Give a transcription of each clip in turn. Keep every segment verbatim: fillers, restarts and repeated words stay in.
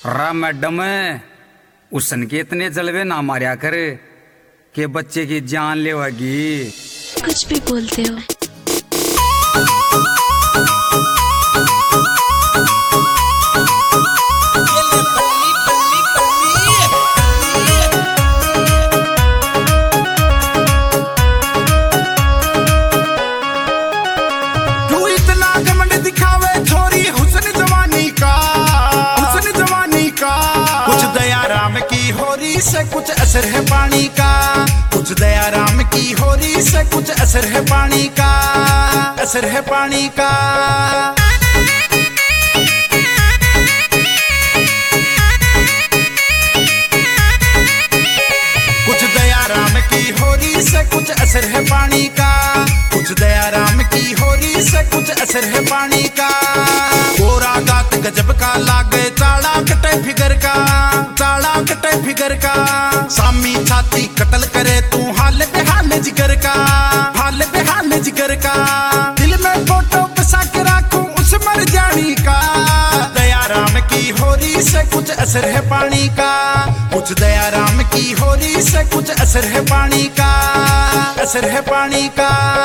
रा मैडम उसन के इतने जलवे ना मारिया कर के बच्चे की जान लेवागी। कुछ भी बोलते हो। तू इतना घमंड दिखावे छोरी हुस्न जवानी का, हुस्न जवानी का। कुछ दया राम की होरी से कुछ असर है पानी का, कुछ दया राम की होरी से कुछ असर है पानी का, असर है पानी का। कुछ दया राम की होरी से कुछ असर है पानी का, कुछ दया राम की होरी से कुछ असर है पानी का। गोरा गात गजब का लागे चाड़ा कटे फिगर का, चाड़ा कटे फिगर का। सामी छाती कतल करे तू हाल बेहाल जिगर का, हाल बेहाल जिगर का। दिल में फोटो बसा के राखूं उस मर जानी का। दया राम की होरी से कुछ असर है पानी का, कुछ दया राम की होरी से कुछ असर है पानी का, असर है पानी का।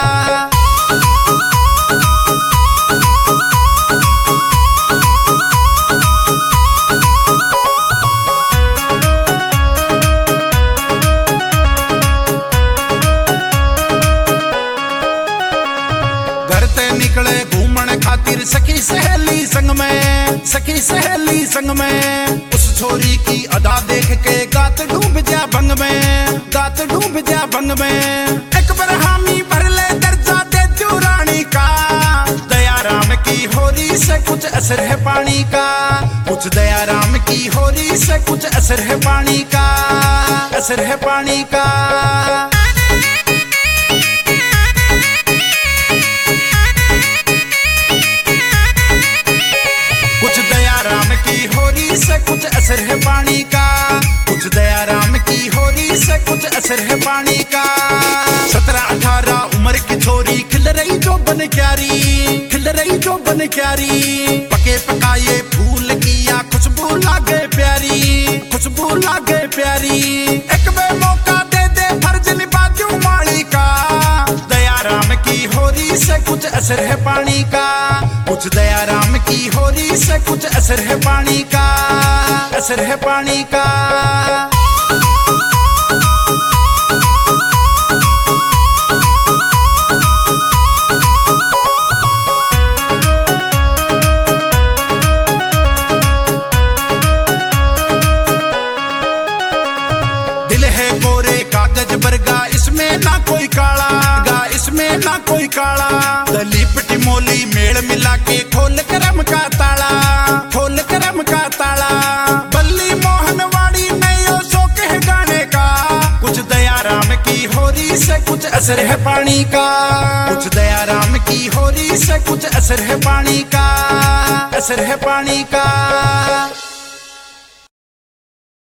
निकले घूमन खातिर सखी सहेली संग में, सखी सहेली संग में। उस छोरी की अदा देख के गात डूब जा भंग में, गात डूब जा भंग में। एक बार हामी भर ले दर्जा दे तू रानी का। दया राम की होरी से कुछ असर है पानी का, कुछ दया राम की होरी से कुछ असर है पानी का, असर है पानी का। से कुछ असर है पानी का, कुछ दया राम की होरी से कुछ असर है पानी का। सत्रह अठारह उम्र की छोरी खिल रही जो बन क्यारी, खिल रही जो बन क्यारी। पके पकाए फूल किया खुशबू लागे प्यारी, खुशबू लागे प्यारी। एक बे मौका दे दे फर्ज निभा दूं माली का। दया राम की होरी से कुछ असर है पानी का, कुछ दया राम की होरी से कुछ असर है पानी का, असर है पानी का। दिल है कोरे कागज वर्गा इसमें ना कोई काला, गा इसमें ना कोई काला। दलीप टिमोली मेल मिला के खोल करम का ताला, खोल करम का ताला। बल्ली मोहनवाड़ी नयो शौक है गाने का। कुछ दया राम की होरी से कुछ असर है पानी का, कुछ दया राम की होरी से कुछ असर है पानी का, असर है पानी का।